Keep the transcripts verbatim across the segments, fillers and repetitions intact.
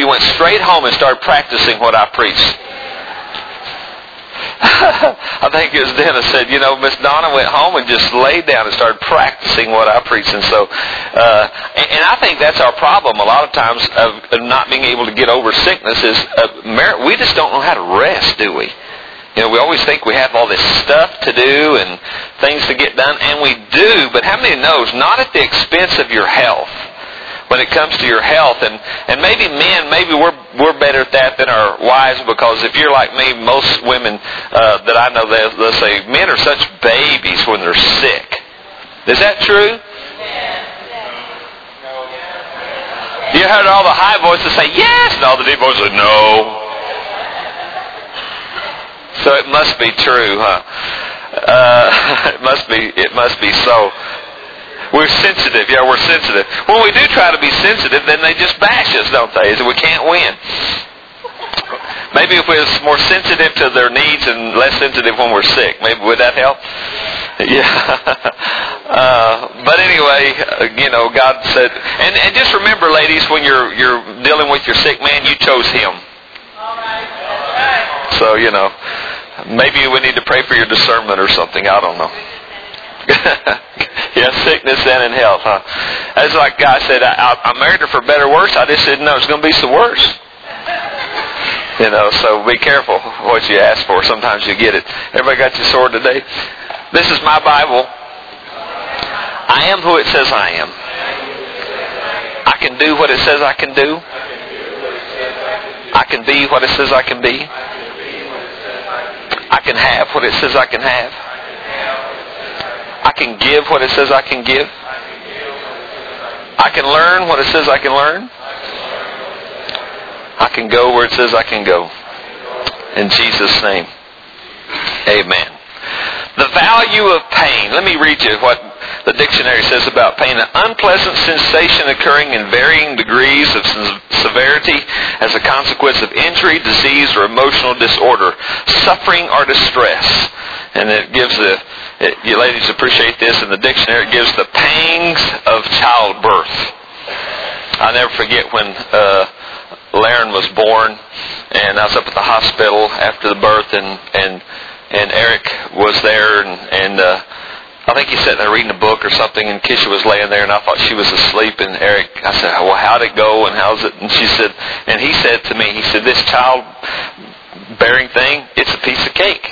you went straight home and started practicing what I preached? I think it was Dennis said, you know, Miss Donna went home and just laid down and started practicing what I preached. And so, uh, and, and I think that's our problem a lot of times of, of not being able to get over sickness is uh, we just don't know how to rest, do we? You know, we always think we have all this stuff to do and things to get done, and we do, but how many knows, not at the expense of your health. When it comes to your health, and, and maybe men, maybe we're we're better at that than our wives, because if you're like me, most women uh, that I know, they'll, they'll say, men are such babies when they're sick. Is that true? You heard all the high voices say, yes, and all the deep voices say, no. So it must be true, huh? Uh, it must be, it must be so. We're sensitive. Yeah, we're sensitive. When we do try to be sensitive, then they just bash us, don't they? We can't win. Maybe if we were more sensitive to their needs and less sensitive when we're sick, maybe would that help? Yeah. Uh, but anyway, you know, God said, and, and just remember, ladies, when you're you're dealing with your sick man, you chose him. All right. All right. So, you know, maybe we need to pray for your discernment or something. I don't know. Yeah, sickness and in health, huh? That's like God said, I, I married her for better or worse. I just didn't know it was going to be so worse. You know, so be careful what you ask for. Sometimes you get it. Everybody got your sword today? This is my Bible. I am who it says I am. I can do what it says I can do. I can be what it says I can be. I can have what it says I can have. I can give what it says I can give. I can learn what it says I can learn. I can go where it says I can go. In Jesus' name. Amen. The value of pain. Let me read you what the dictionary says about pain. An unpleasant sensation occurring in varying degrees of severity as a consequence of injury, disease, or emotional disorder, suffering, or distress. And it gives the, it, you ladies appreciate this, in the dictionary it gives the pangs of childbirth. I'll never forget when uh, Laren was born, and I was up at the hospital after the birth, and and, and Eric was there, and, and uh, I think he sat there reading a book or something, and Kisha was laying there, and I thought she was asleep, and Eric, I said, well, how'd it go, and how's it? And she said, and he said to me, he said, this child-bearing thing, it's a piece of cake.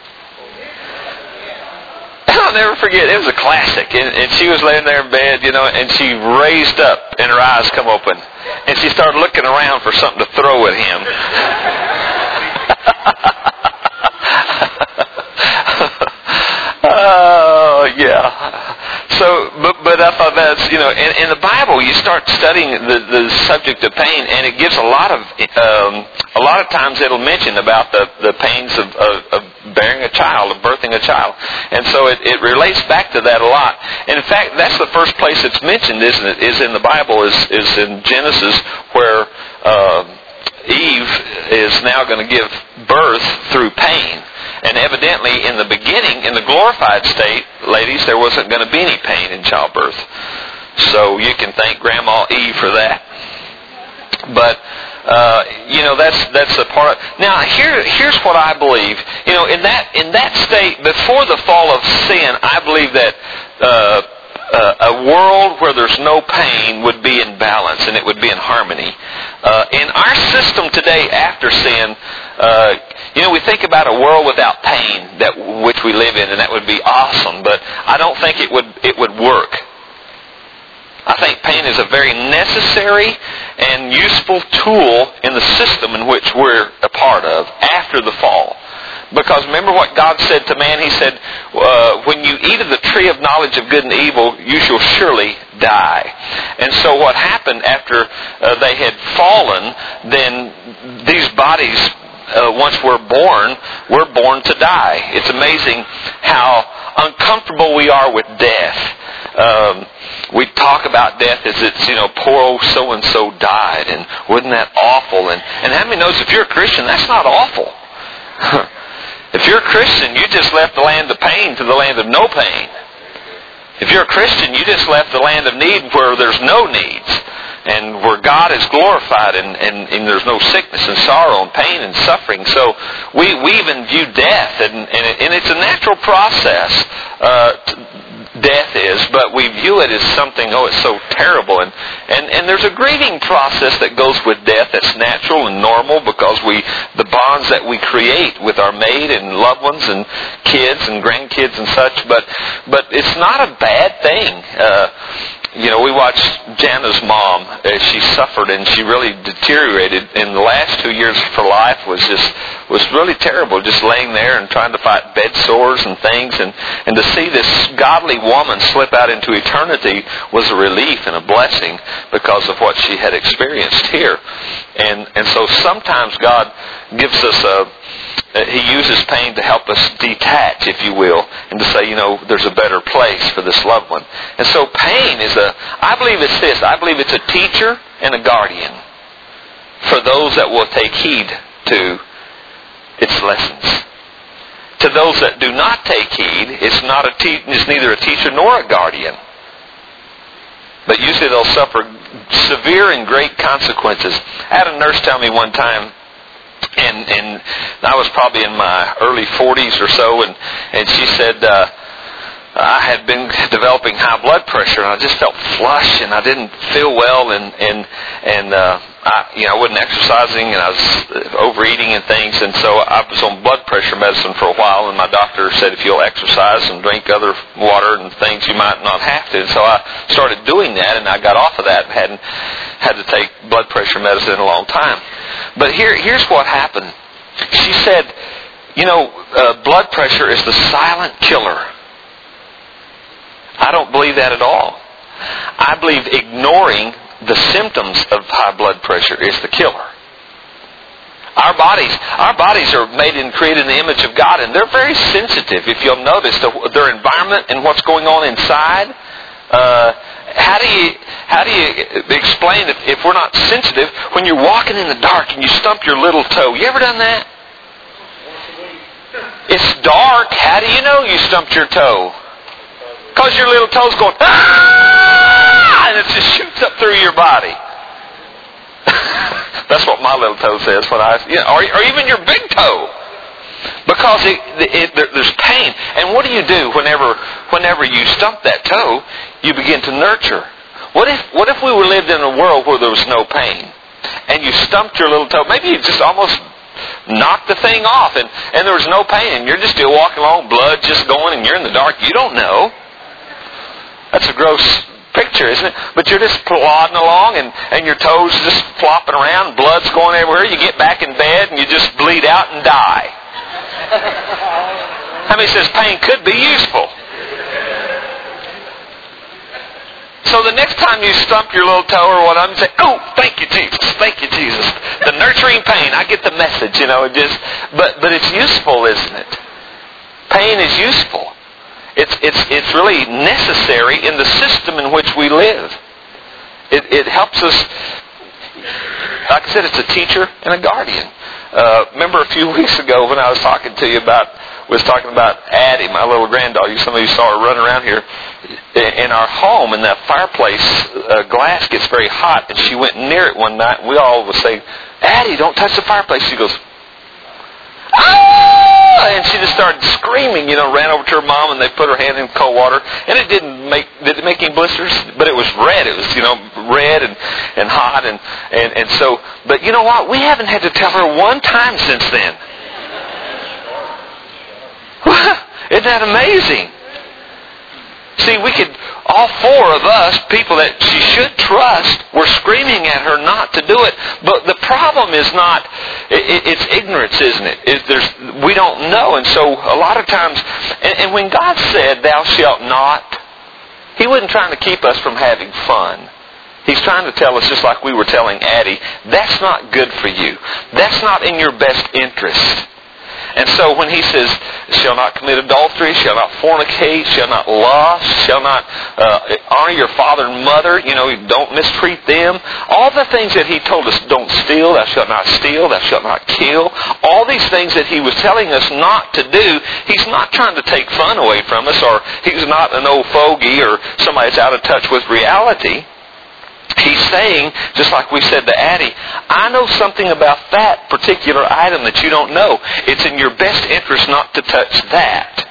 I'll never forget. It was a classic. And, and she was laying there in bed, you know, and she raised up and her eyes come open. And she started looking around for something to throw at him. Oh, yeah. So, but, but I thought that's, you know, in, in the Bible, you start studying the, the subject of pain, and it gives a lot of, um, a lot of times it'll mention about the, the pains of, of, of bearing a child, of birthing a child. And so it, it relates back to that a lot. And in fact, that's the first place it's mentioned, isn't it, is in the Bible, is, is in Genesis, where uh, Eve is now going to give birth through pain. And evidently, in the beginning, in the glorified state, ladies, there wasn't going to be any pain in childbirth. So you can thank Grandma Eve for that. But, uh, you know, that's that's a part of... Now, here, here's what I believe. You know, in that in that state, before the fall of sin, I believe that uh, uh, a world where there's no pain would be in balance, and it would be in harmony. Uh, in our system today, after sin... Uh, you know, we think about a world without pain, that which we live in, and that would be awesome. But I don't think it would it would work. I think pain is a very necessary and useful tool in the system in which we're a part of after the fall. Because remember what God said to man? He said, uh, when you eat of the tree of knowledge of good and evil, you shall surely die. And so what happened after uh, they had fallen, then these bodies... Uh, once we're born, we're born to die. It's amazing how uncomfortable we are with death. Um, we talk about death as it's, you know, poor old so-and-so died, and wasn't that awful? And, and how many knows if you're a Christian, that's not awful. If you're a Christian, you just left the land of pain to the land of no pain. If you're a Christian, you just left the land of need where there's no needs. and where God is glorified, and, and, and there's no sickness and sorrow and pain and suffering. So we, we even view death, and, and, it, and it's a natural process, uh, death is, but we view it as something, oh, it's so terrible. And, and, and there's a grieving process that goes with death that's natural and normal, because we the bonds that we create with our mate and loved ones and kids and grandkids and such, but but it's not a bad thing. Uh, You know, we watched Jana's mom as she suffered, and she really deteriorated. In the last two years of her life was just was really terrible, just laying there and trying to fight bed sores and things. And, and to see this godly woman slip out into eternity was a relief and a blessing because of what she had experienced here. And and so sometimes God gives us a He uses pain to help us detach, if you will, and to say, you know, there's a better place for this loved one. And so pain is a, I believe it's this, I believe it's a teacher and a guardian for those that will take heed to its lessons. To those that do not take heed, it's not a te- it's neither a teacher nor a guardian. But usually they'll suffer severe and great consequences. I had a nurse tell me one time, And, and I was probably in my early forties or so, and, and she said uh, I had been developing high blood pressure, and I just felt flush, and I didn't feel well, and and and uh, I, you know, I wasn't exercising, and I was overeating and things, and so I was on blood pressure medicine for a while, and my doctor said if you'll exercise and drink other water and things, you might not have to. And so I started doing that, and I got off of that and hadn't had to take blood pressure medicine in a long time. But here, here's what happened. She said, you know, uh, blood pressure is the silent killer. I don't believe that at all. I believe ignoring the symptoms of high blood pressure is the killer. Our bodies, our bodies are made and created in the image of God, and they're very sensitive, if you'll notice, to their environment and what's going on inside. Uh, how do you how do you explain if, if we're not sensitive when you're walking in the dark and you stump your little toe? You ever done that? It's dark. How do you know you stumped your toe? Because your little toe's going, ah! And it just shoots up through your body. That's what my little toe says when I, you know, or, or even your big toe. Because it, it, it, there's pain. And what do you do whenever whenever you stump that toe? You begin to nurture. What if what if we were lived in a world where there was no pain, and you stumped your little toe? Maybe you just almost knocked the thing off, and, and there was no pain, and you're just still walking along, blood just going, and you're in the dark. You don't know. That's a gross picture, isn't it? But you're just plodding along, and, and your toes just flopping around, blood's going everywhere. You get back in bed, and you just bleed out and die. How many says pain could be useful? So the next time you stump your little toe or whatever, you say, oh, thank you, Jesus. Thank you, Jesus. The nurturing pain. I get the message, you know. It just, but, but it's useful, isn't it? Pain is useful. It's, it's, it's really necessary in the system in which we live. It, it helps us. Like I said, it's a teacher and a guardian. Uh, remember a few weeks ago when I was talking to you about, was talking about Addie, my little granddaughter. Some of you saw her running around here. In our home, in that fireplace, uh, glass gets very hot, and she went near it one night, and we all was saying, Addie, don't touch the fireplace. She goes, ah! And she just started screaming, you know, ran over to her mom, and they put her hand in cold water, and it didn't make, did it make any blisters? But it was red. It was, you know, red and, and hot, and, and, and so, but you know what? We haven't had to tell her one time since then. Isn't that amazing? See, we could, all four of us, people that she should trust, were screaming at her not to do it. But the problem is not, it, it's ignorance, isn't it? It there's, we don't know. And so a lot of times, and, and when God said, thou shalt not, He wasn't trying to keep us from having fun. He's trying to tell us, just like we were telling Addie, that's not good for you. That's not in your best interest. And so when He says, shall not commit adultery, shall not fornicate, shall not lust, shall not uh, honor your father and mother, you know, don't mistreat them. All the things that He told us, don't steal, thou shalt not steal, thou shalt not kill. All these things that He was telling us not to do, He's not trying to take fun away from us, or He's not an old fogey or somebody that's out of touch with reality. He's saying, just like we said to Addie, I know something about that particular item that you don't know. It's in your best interest not to touch that.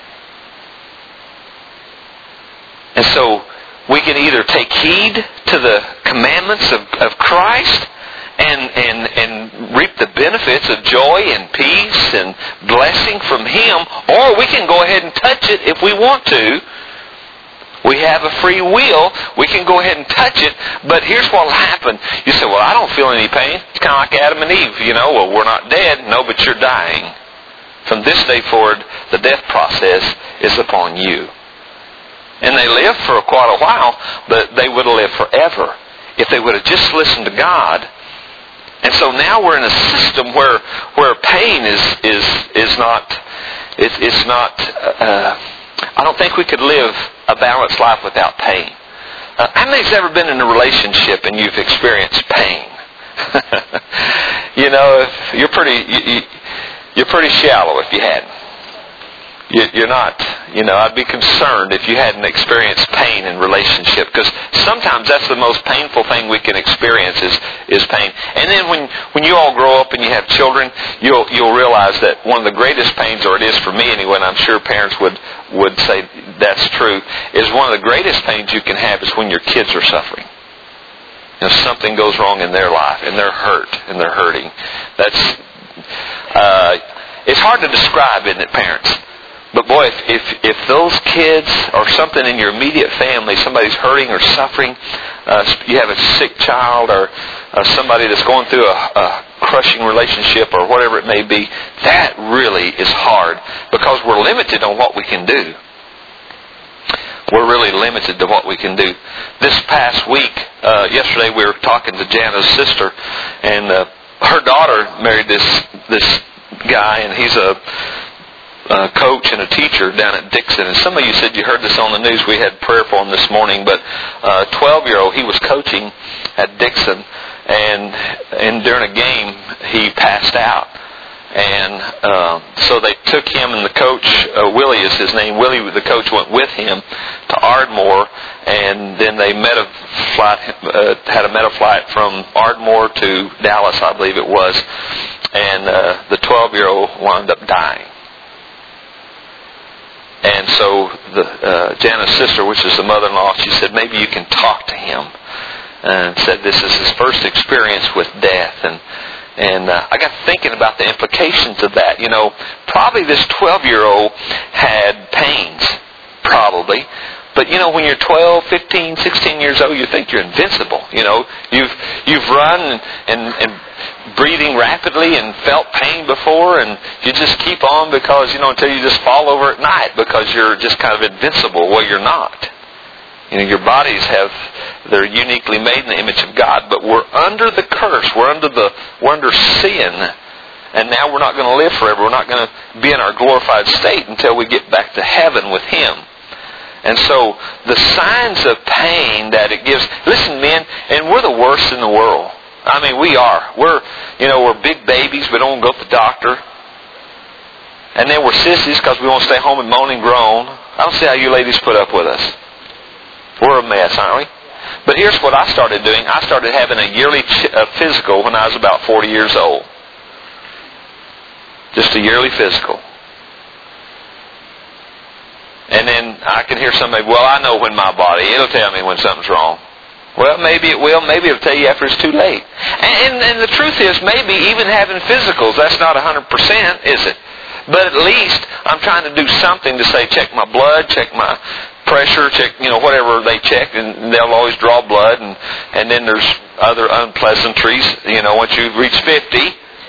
And so we can either take heed to the commandments of, of Christ and, and, and reap the benefits of joy and peace and blessing from Him, or we can go ahead and touch it if we want to. We have a free will. We can go ahead and touch it. But here's what will happen. You say, well, I don't feel any pain. It's kind of like Adam and Eve. You know, well, we're not dead. No, but you're dying. From this day forward, the death process is upon you. And they lived for quite a while, but they would have lived forever if they would have just listened to God. And so now we're in a system where where pain is is is not it's, it's not. Uh, I don't think we could live a balanced life without pain. Uh, how many's ever been in a relationship and you've experienced pain? You know, if you're pretty you, you, you're pretty shallow if you hadn't. You, you're not. You know, I'd be concerned if you hadn't experienced pain in relationship, because sometimes that's the most painful thing we can experience is is pain. And then when when you all grow up and you have children, you'll you'll realize that one of the greatest pains, or it is for me anyway, and I'm sure parents would would say that's true, is one of the greatest pains you can have is when your kids are suffering. You know, something goes wrong in their life and they're hurt and they're hurting. That's uh, it's hard to describe, isn't it, parents? But boy, if, if if those kids or something in your immediate family, somebody's hurting or suffering, uh, you have a sick child or uh, somebody that's going through a, a crushing relationship or whatever it may be, that really is hard because we're limited on what we can do. We're really limited to what we can do. This past week, uh, yesterday we were talking to Jana's sister, and uh, her daughter married this this guy, and he's a Uh, coach and a teacher down at Dixon. And some of you said you heard this on the news. We had prayer for him this morning. But uh, a twelve-year-old, he was coaching at Dixon, and and during a game he passed out. And uh, so they took him, and the coach, uh, Willie is his name. Willie, the coach, went with him to Ardmore, and then they met a flight, uh, had a meta flight from Ardmore to Dallas, I believe it was. And uh, the twelve-year-old wound up dying. And so the uh, Jana's sister, which is the mother-in-law, she said, maybe you can talk to him. And said this is his first experience with death. And and uh, I got thinking about the implications of that. You know, probably this twelve-year-old had pains, probably. But, you know, when you're twelve, fifteen, sixteen years old, you think you're invincible. You know, you've you've run and, and, and breathing rapidly and felt pain before, and you just keep on because, you know, until you just fall over at night because you're just kind of invincible. Well, you're not. You know, your bodies have, they're uniquely made in the image of God, but we're under the curse. We're under the, we're under sin. And now we're not going to live forever. We're not going to be in our glorified state until we get back to heaven with Him. And so the signs of pain that it gives, listen, men, and we're the worst in the world. I mean, we are. We're, you know, we're big babies. We don't go to the doctor. And then we're sissies because we want to stay home and moan and groan. I don't see how you ladies put up with us. We're a mess, aren't we? But here's what I started doing. I started having a yearly ch- uh, physical when I was about forty years old. Just a yearly physical. And then I can hear somebody, well, I know when my body, it'll tell me when something's wrong. Well, maybe it will. Maybe it'll tell you after it's too late. And, and, and the truth is, maybe even having physicals, that's not one hundred percent, is it? But at least I'm trying to do something to say, check my blood, check my pressure, check, you know, whatever they check, and they'll always draw blood. And, and then there's other unpleasantries, you know, once you reach fifty.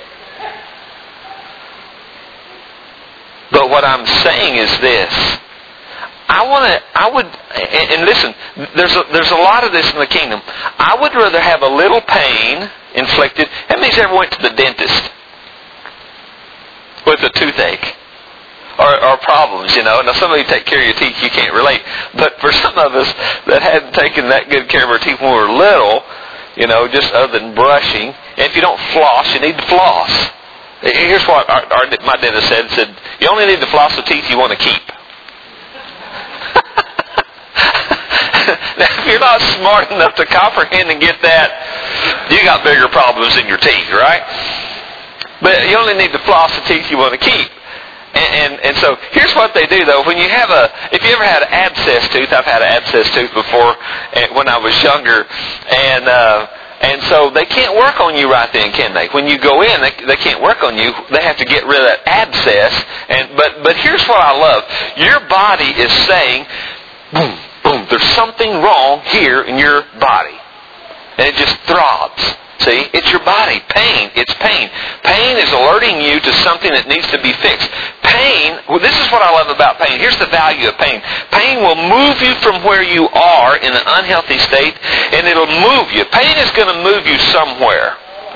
But what I'm saying is this. I want to, I would, and, and listen, there's a, there's a lot of this in the kingdom. I would rather have a little pain inflicted. How many's ever went to the dentist with a toothache or, or problems, you know? Now, some of you take care of your teeth, you can't relate. But for some of us that hadn't taken that good care of our teeth when we were little, you know, just other than brushing, and if you don't floss, you need to floss. Here's what our, our, my dentist said, said, you only need to floss the teeth you want to keep. Now, if you're not smart enough to comprehend and get that, you got bigger problems in your teeth, right? But you only need to floss the teeth you want to keep. And, and, and so here's what they do, though. When you have a, if you ever had an abscess tooth, I've had an abscess tooth before when I was younger, and uh, and so they can't work on you right then, can they? When you go in, they, they can't work on you. They have to get rid of that abscess. And but but here's what I love: your body is saying, boom, boom. There's something wrong here in your body, and it just throbs. See, it's your body. Pain. It's pain. Pain is alerting you to something that needs to be fixed. Pain, well, this is what I love about pain. Here's the value of pain. Pain will move you from where you are in an unhealthy state, and it'll move you. Pain is going to move you somewhere.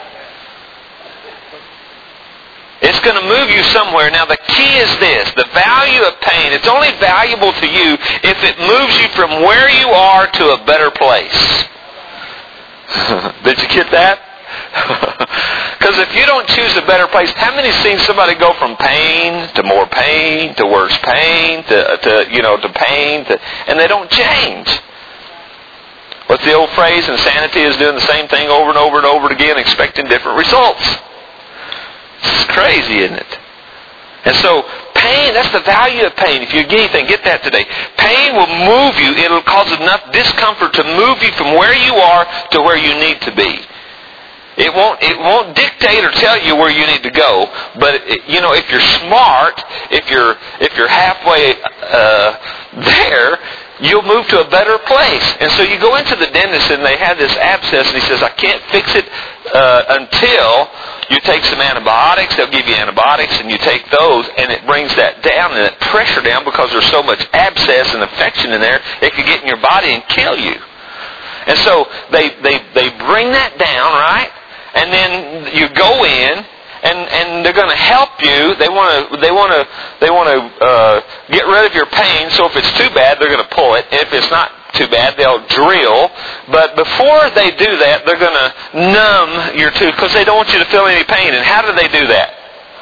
It's going to move you somewhere. Now, the key is this. The value of pain, it's only valuable to you if it moves you from where you are to a better place. Did you get that? Because if you don't choose a better place, how many have seen somebody go from pain to more pain to worse pain to, to you know, to pain, to, and they don't change? What's the old phrase? Insanity is doing the same thing over and over and over again, expecting different results. It's crazy, isn't it? And so, pain, that's the value of pain. If you get anything, get that today. Pain will move you. It'll cause enough discomfort to move you from where you are to where you need to be. It won't, it won't dictate or tell you where you need to go. But, it, you know, if you're smart, if you're, if you're halfway uh, there, you'll move to a better place. And so you go into the dentist and they have this abscess and he says, I can't fix it uh, until you take some antibiotics. They'll give you antibiotics and you take those and it brings that down and that pressure down because there's so much abscess and infection in there, it could get in your body and kill you. And so they, they, they bring that down, right? And then you go in and, and they're going to help you. They want to they want to they want to uh, get rid of your pain. So if it's too bad, they're going to pull it. If it's not too bad, they'll drill. But before they do that, they're going to numb your tooth because they don't want you to feel any pain. And how do they do that?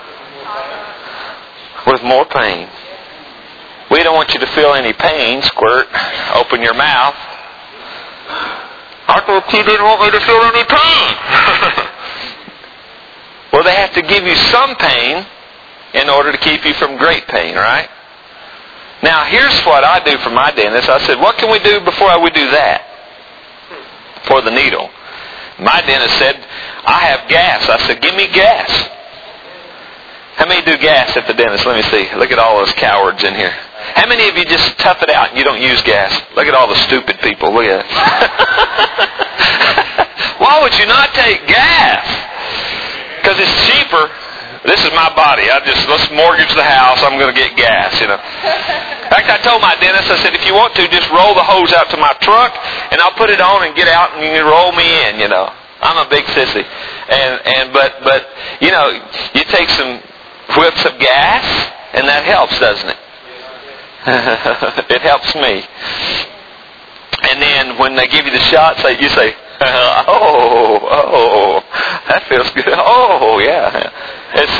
With more pain. We don't want you to feel any pain. Squirt. Open your mouth. I thought you didn't want me to feel any pain. Well, they have to give you some pain in order to keep you from great pain, right? Now, here's what I do for my dentist. I said, what can we do before we do that? For the needle. My dentist said, I have gas. I said, give me gas. How many do gas at the dentist? Let me see. Look at all those cowards in here. How many of you just tough it out and you don't use gas? Look at all the stupid people. Look at that. Why would you not take gas? Because it's cheaper. This is my body. I just, let's mortgage the house. I'm going to get gas, you know. In fact, I told my dentist, I said, if you want to, just roll the hose out to my truck, and I'll put it on and get out, and you can roll me in, you know. I'm a big sissy. And, and, but, but, you know, you take some whiffs of gas, and that helps, doesn't it? It helps me. And then when they give you the shots, you say, oh, oh, that feels good. Oh, yeah. It's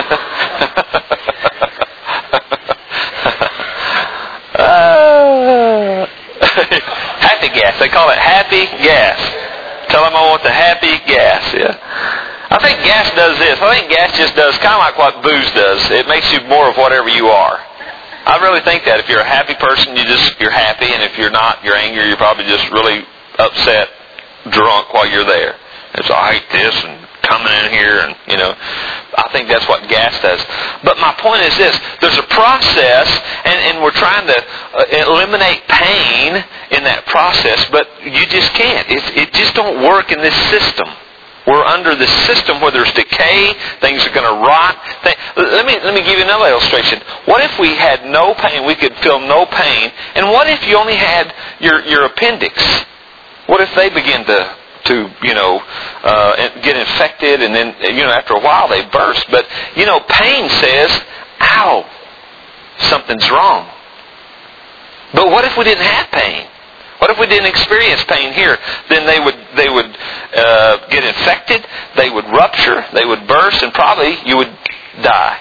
uh, happy gas. They call it happy gas. Tell them I want the happy gas. Yeah. I think gas does this. I think gas just does kind of like what booze does. It makes you more of whatever you are. I really think that if you're a happy person, you just you're happy, and if you're not, you're angry. You're probably just really upset, drunk while you're there. It's I hate this and coming in here, and you know, I think that's what gas does. But my point is this: there's a process, and, and we're trying to uh, eliminate pain in that process, but you just can't. It, it just don't work in this system. We're under this system where there's decay, things are going to rot. Let me let me give you another illustration. What if we had no pain, we could feel no pain, and what if you only had your, your appendix? What if they begin to, to you know, uh, get infected, and then, you know, after a while they burst? But, you know, pain says, ow, something's wrong. But what if we didn't have pain? What if we didn't experience pain here? Then they would they would uh, get infected, they would rupture, they would burst, and probably you would die.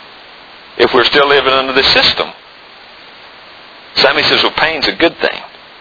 If we're still living under the system. Sammy says, well, pain's a good thing.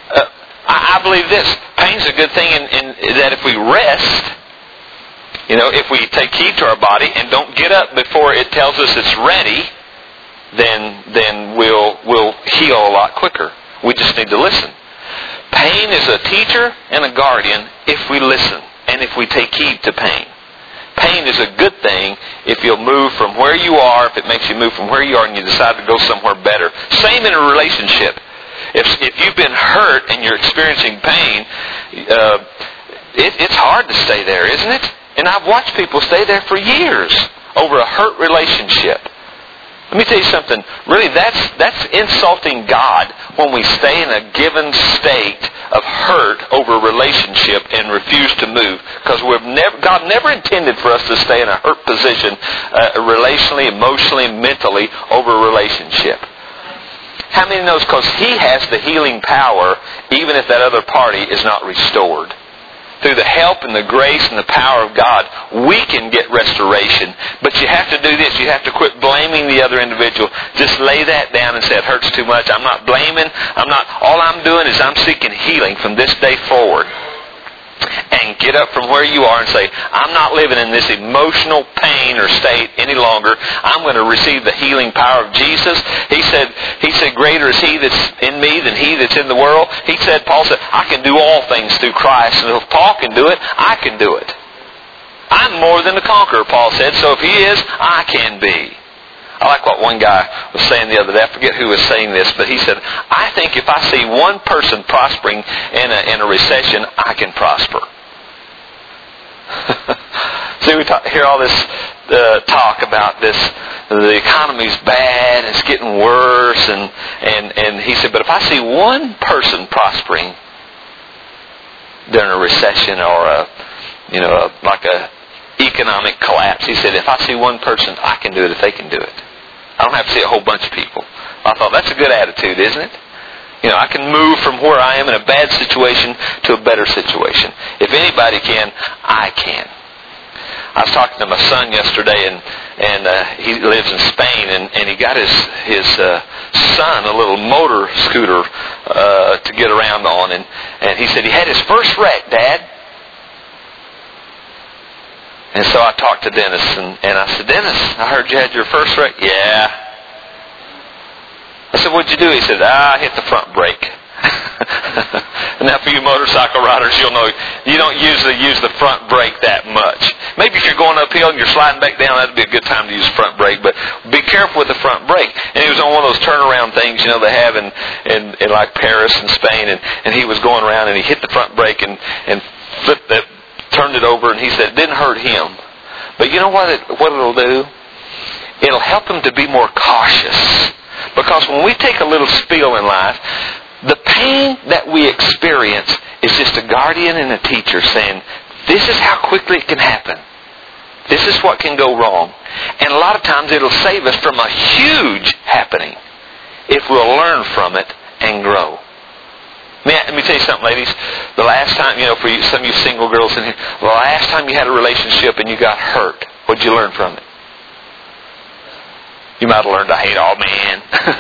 Uh, I, I believe this. Pain's a good thing in, in that if we rest, you know, if we take heed to our body and don't get up before it tells us it's ready, then then we'll we'll heal a lot quicker. We just need to listen. Pain is a teacher and a guardian if we listen and if we take heed to pain. Pain is a good thing if you'll move from where you are, if it makes you move from where you are and you decide to go somewhere better. Same in a relationship. If if you've been hurt and you're experiencing pain, uh, it, it's hard to stay there, isn't it? And I've watched people stay there for years over a hurt relationship. Let me tell you something. Really, that's that's insulting God when we stay in a given state of hurt over a relationship and refuse to move. Because we've never, God never intended for us to stay in a hurt position uh, relationally, emotionally, mentally over a relationship. How many knows? Because He has the healing power even if that other party is not restored. Through the help and the grace and the power of God, we can get restoration. But you have to do this. You have to quit blaming the other individual. Just lay that down and say, it hurts too much. I'm not blaming. I'm not. All I'm doing is I'm seeking healing from this day forward. And get up from where you are and say, I'm not living in this emotional pain or state any longer. I'm going to receive the healing power of Jesus. He said, He said, greater is He that's in me than he that's in the world. He said, Paul said, I can do all things through Christ. And if Paul can do it, I can do it. I'm more than a conqueror, Paul said. So if he is, I can be. I like what one guy was saying the other day. I forget who was saying this, but he said, I think if I see one person prospering in a, in a recession, I can prosper. See, we talk, hear all this uh, talk about this, the economy's bad, it's getting worse, and, and, and he said, but if I see one person prospering during a recession or a, you know, a, like a economic collapse, he said, if I see one person, I can do it if they can do it. I don't have to see a whole bunch of people. I thought, that's a good attitude, isn't it? You know, I can move from where I am in a bad situation to a better situation. If anybody can, I can. I was talking to my son yesterday, and and uh, he lives in Spain, and, and he got his his uh, son a little motor scooter uh, to get around on, and, and he said he had his first wreck, Dad. And so I talked to Dennis, and, and I said, Dennis, I heard you had your first wreck. Yeah. I said, what'd you do? He said, ah, I hit the front brake. Now for you motorcycle riders, you'll know you don't usually use the front brake that much. Maybe if you're going uphill and you're sliding back down, that'd be a good time to use the front brake. But be careful with the front brake. And he was on one of those turnaround things, you know, they have in, in, in like Paris and Spain. And, and he was going around and he hit the front brake and, and flipped it, turned it over. And he said it didn't hurt him. But you know what it, what it'll do? It'll help him to be more cautious. Because when we take a little spill in life, the pain that we experience is just a guardian and a teacher saying, this is how quickly it can happen. This is what can go wrong. And a lot of times it'll save us from a huge happening if we'll learn from it and grow. May I, let me tell you something, ladies. The last time, you know, for you, some of you single girls in here, the last time you had a relationship and you got hurt, what did you learn from it? You might have learned to hate all men.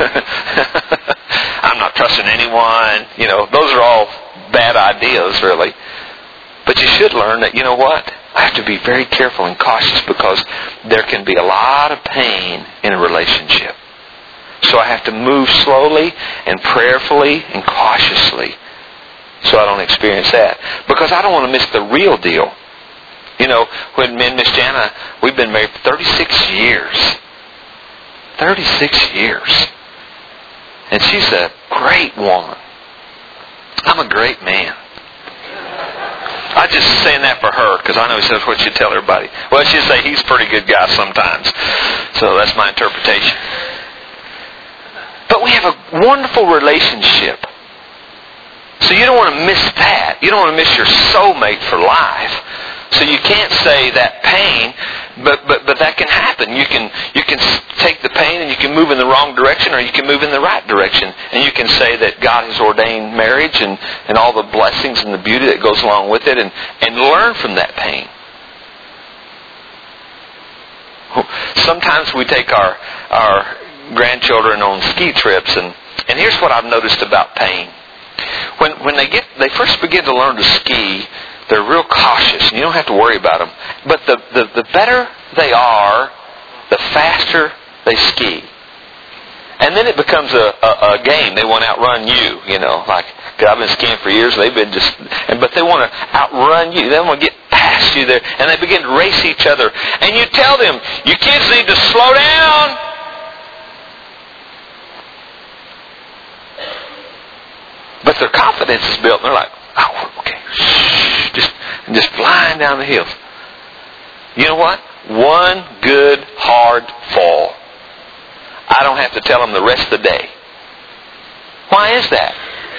I'm not trusting anyone. You know, those are all bad ideas, really. But you should learn that, you know what? I have to be very careful and cautious because there can be a lot of pain in a relationship. So I have to move slowly and prayerfully and cautiously so I don't experience that. Because I don't want to miss the real deal. You know, when me and Miss Jana, we've been married for thirty-six years. thirty-six years. And she's a great woman. I'm a great man. I'm just saying that for her because I know he says what she'd tell everybody. Well, she'd say he's a pretty good guy sometimes. So that's my interpretation. But we have a wonderful relationship. So you don't want to miss that. You don't want to miss your soulmate for life. So you can't say that pain, but, but but that can happen. You can you can take the pain and you can move in the wrong direction or you can move in the right direction. And you can say that God has ordained marriage and, and all the blessings and the beauty that goes along with it and, and learn from that pain. Sometimes we take our our grandchildren on ski trips and, and here's what I've noticed about pain. when when they get they first begin to learn to ski, they're real cautious, and you don't have to worry about them. But the the, the better they are, the faster they ski. And then it becomes a, a, a game. They want to outrun you, you know. Like, cause I've been skiing for years. They've been just, and but they want to outrun you. They want to get past you there, and they begin to race each other. And you tell them, you kids need to slow down. But their confidence is built, and they're like, oh, okay, shh, just just flying down the hills. You know what? One good hard fall. I don't have to tell them the rest of the day. Why is that?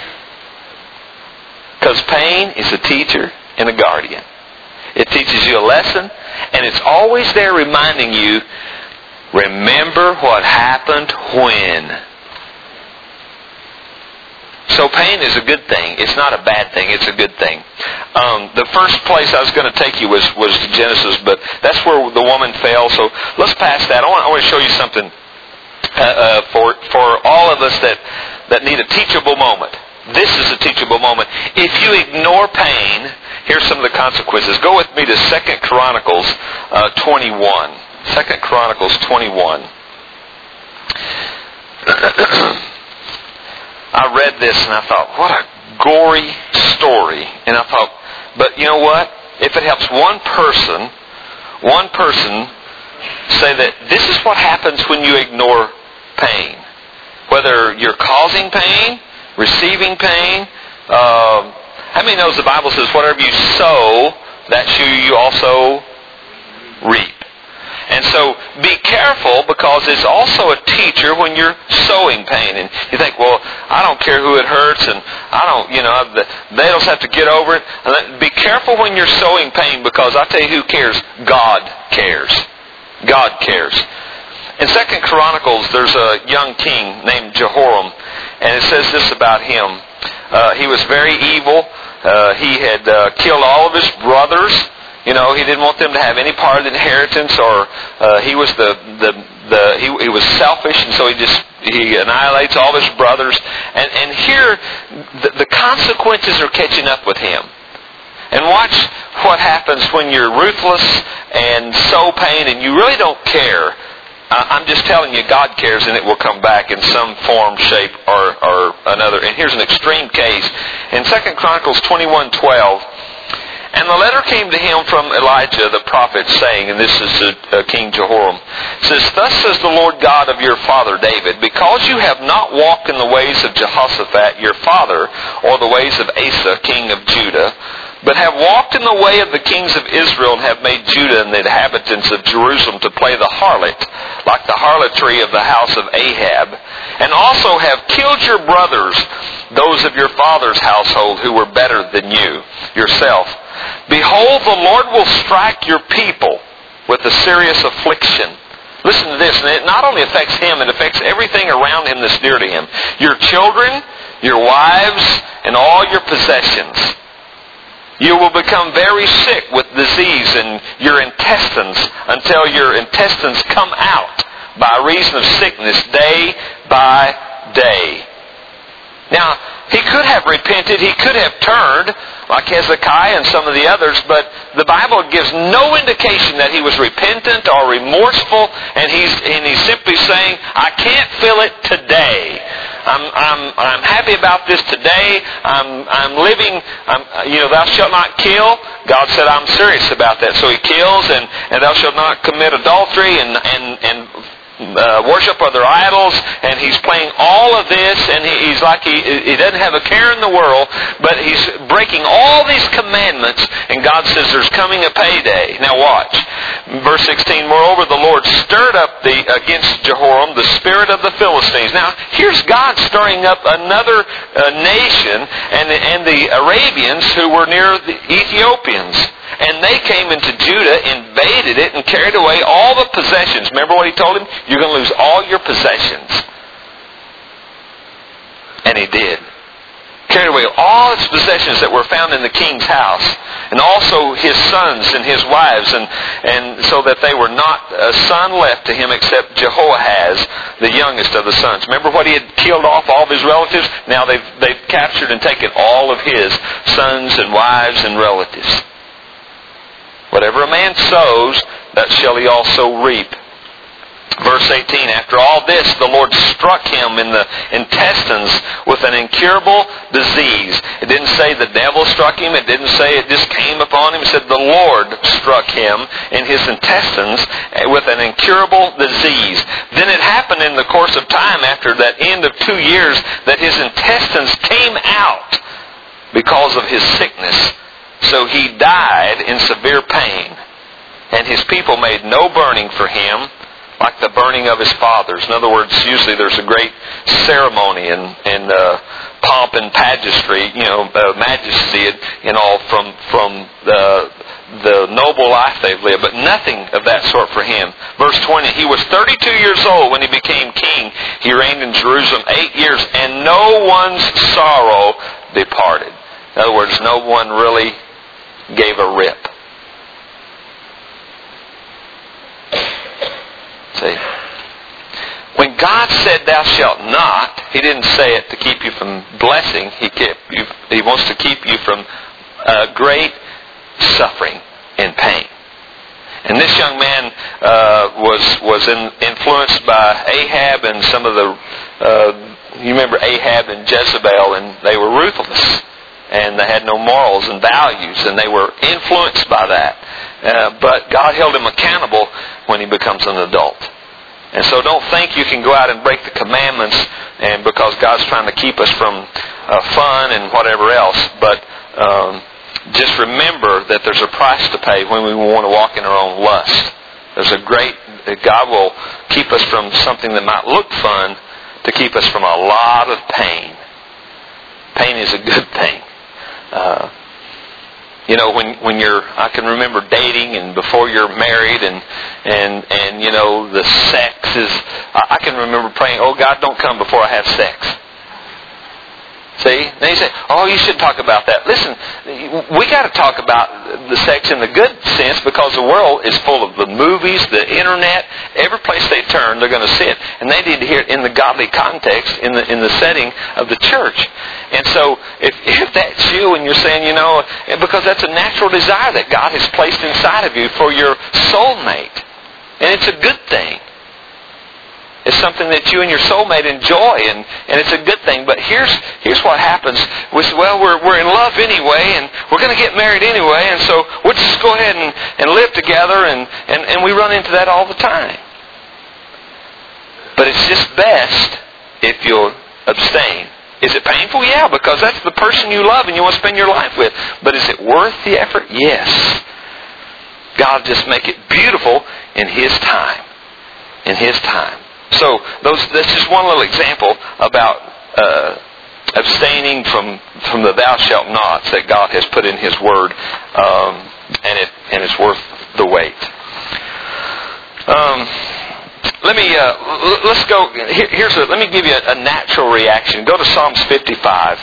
Because pain is a teacher and a guardian. It teaches you a lesson, and it's always there reminding you, remember what happened when. So pain is a good thing. It's not a bad thing. It's a good thing. Um, the first place I was going to take you was, was to Genesis, but that's where the woman fell. So let's pass that. I want, I want to show you something uh, uh, for for all of us that, that need a teachable moment. This is a teachable moment. If you ignore pain, here's some of the consequences. Go with me to Second Chronicles uh, twenty-one. Second Chronicles twenty-one. I read this and I thought, what a gory story. And I thought, but you know what? If it helps one person, one person say that this is what happens when you ignore pain. Whether you're causing pain, receiving pain. Uh, how many knows the Bible says whatever you sow, that you also reap? And so be careful, because it's also a teacher when you're sowing pain. And you think, well, I don't care who it hurts, and I don't, you know, they don't have to get over it. Be careful when you're sowing pain, because I tell you who cares. God cares. God cares. In Second Chronicles, there's a young king named Jehoram, and it says this about him. Uh, he was very evil. Uh, he had uh, killed all of his brothers. You know, he didn't want them to have any part of the inheritance, or uh, he was the the the he, he was selfish, and so he just he annihilates all his brothers. And and here, the, the consequences are catching up with him. And watch what happens when you're ruthless and sow pain, and you really don't care. I'm just telling you, God cares, and it will come back in some form, shape, or or another. And here's an extreme case in Second Chronicles twenty-one twelve. And the letter came to him from Elijah the prophet, saying, and this is uh, King Jehoram, says, thus says the Lord God of your father David, because you have not walked in the ways of Jehoshaphat your father, or the ways of Asa king of Judah, but have walked in the way of the kings of Israel, and have made Judah and the inhabitants of Jerusalem to play the harlot, like the harlotry of the house of Ahab, and also have killed your brothers, those of your father's household, who were better than you, yourself. Behold, the Lord will strike your people with a serious affliction. Listen to this, and it not only affects him, it affects everything around him that's dear to him. Your children, your wives, and all your possessions. You will become very sick with disease in your intestines until your intestines come out by reason of sickness day by day. Now, he could have repented, he could have turned, like Hezekiah and some of the others, but the Bible gives no indication that he was repentant or remorseful, and he's and he's simply saying, I can't feel it today. I'm I'm I'm happy about this today. I'm I'm living. I'm, you know, thou shalt not kill. God said, I'm serious about that. So he kills, and, and thou shalt not commit adultery, and and and. Uh, worship other idols, and he's playing all of this, and he, he's like he, he doesn't have a care in the world, but he's breaking all these commandments, and God says there's coming a payday. Now watch. Verse sixteen, moreover the Lord stirred up the against Jehoram the spirit of the Philistines. Now here's God stirring up another uh, nation, and, and the Arabians who were near the Ethiopians. And they came into Judah, invaded it, and carried away all the possessions. Remember what he told him? You're going to lose all your possessions. And he did. carried away all its possessions that were found in the king's house, and also his sons and his wives, and, and so that they were not a son left to him except Jehoahaz, the youngest of the sons. Remember what he had killed off all of his relatives? Now they've, they've captured and taken all of his sons and wives and relatives. Whatever a man sows, that shall he also reap. Verse eighteen, after all this, the Lord struck him in the intestines with an incurable disease. It didn't say the devil struck him. It didn't say it just came upon him. It said the Lord struck him in his intestines with an incurable disease. Then it happened in the course of time after that end of two years that his intestines came out because of his sickness. So he died in severe pain. And his people made no burning for him, like the burning of his fathers. In other words, usually there's a great ceremony and, and uh, pomp and pageantry, you know, uh, majesty and, and all from from the the noble life they've lived, but nothing of that sort for him. Verse twenty, he was thirty-two years old when he became king. He reigned in Jerusalem eight years, and no one's sorrow departed. In other words, no one really gave a rip. See, when God said thou shalt not, He didn't say it to keep you from blessing. He kept you, He wants to keep you from uh, great suffering and pain. And this young man uh, was was in, influenced by Ahab and some of the, uh, you remember Ahab and Jezebel, and they were ruthless. And they had no morals and values, and they were influenced by that. Uh, but God held him accountable when he becomes an adult. And so don't think you can go out and break the commandments and because God's trying to keep us from uh, fun and whatever else. But um, just remember that there's a price to pay when we want to walk in our own lust. There's a great, God will keep us from something that might look fun to keep us from a lot of pain. Pain is a good thing. Uh, you know, when when you're, I can remember dating and before you're married, and and and you know the sex is. I, I can remember praying, "Oh God, don't come before I have sex." See? Then you say, "Oh, you should talk about that." Listen, we got to talk about the sex in the good sense because the world is full of the movies, the internet. Every place they turn, they're going to see it, and they need to hear it in the godly context, in the in the setting of the church. And so, if if that's you, and you're saying, you know, because that's a natural desire that God has placed inside of you for your soulmate, and it's a good thing. It's something that you and your soulmate enjoy, and, and it's a good thing. But here's here's what happens. We say, well, we're we're in love anyway, and we're going to get married anyway, and so we'll just go ahead and, and live together, and, and, and we run into that all the time. But it's just best if you'll abstain. Is it painful? Yeah, because that's the person you love and you want to spend your life with. But is it worth the effort? Yes. God will just make it beautiful in His time. In His time. So those, that's just one little example about uh, abstaining from, from the thou shalt nots that God has put in His Word, um, and it and it's worth the wait. Um, let me uh, let's go. Here, here's a, let me give you a, a natural reaction. Go to Psalms fifty-five.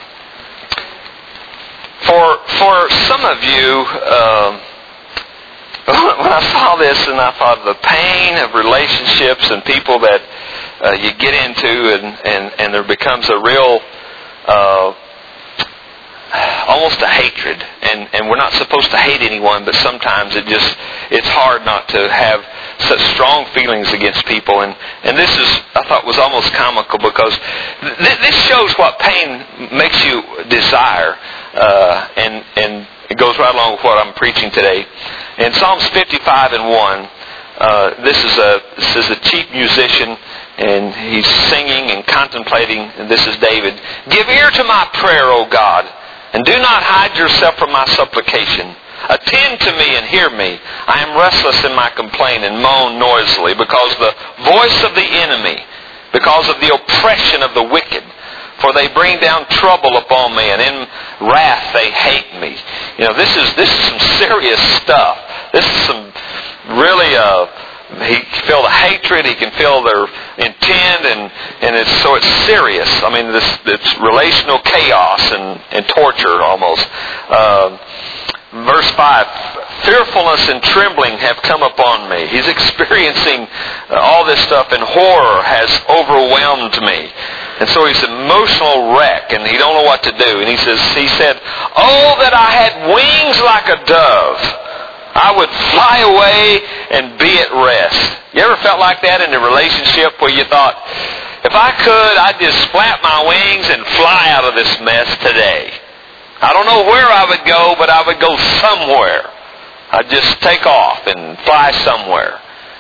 For for some of you. Um, When I saw this and I thought of the pain of relationships and people that uh, you get into and, and, and there becomes a real, uh, almost a hatred. And, and we're not supposed to hate anyone, but sometimes it just, it's hard not to have such strong feelings against people. And, and this is, I thought was almost comical because th- this shows what pain makes you desire. Uh, and, and it goes right along with what I'm preaching today. In Psalms fifty-five and one, uh, this is a this is a chief musician, and he's singing and contemplating. And this is David. Give ear to my prayer, O God, and do not hide yourself from my supplication. Attend to me and hear me. I am restless in my complaint and moan noisily because the voice of the enemy, because of the oppression of the wicked. For they bring down trouble upon me, and in wrath they hate me. You know, this is this is some serious stuff. This is some really uh, he can feel the hatred. He can feel their intent, and and it's so it's serious. I mean, this it's relational chaos and and torture almost. Uh, verse five. Fearfulness and trembling have come upon me. He's experiencing all this stuff, and horror has overwhelmed me. And so he's an emotional wreck, and he don't know what to do. And he says, he said, "Oh, that I had wings like a dove. I would fly away and be at rest." You ever felt like that in a relationship where you thought, if I could, I'd just flap my wings and fly out of this mess today. I don't know where I would go, but I would go somewhere. I'd just take off and fly somewhere.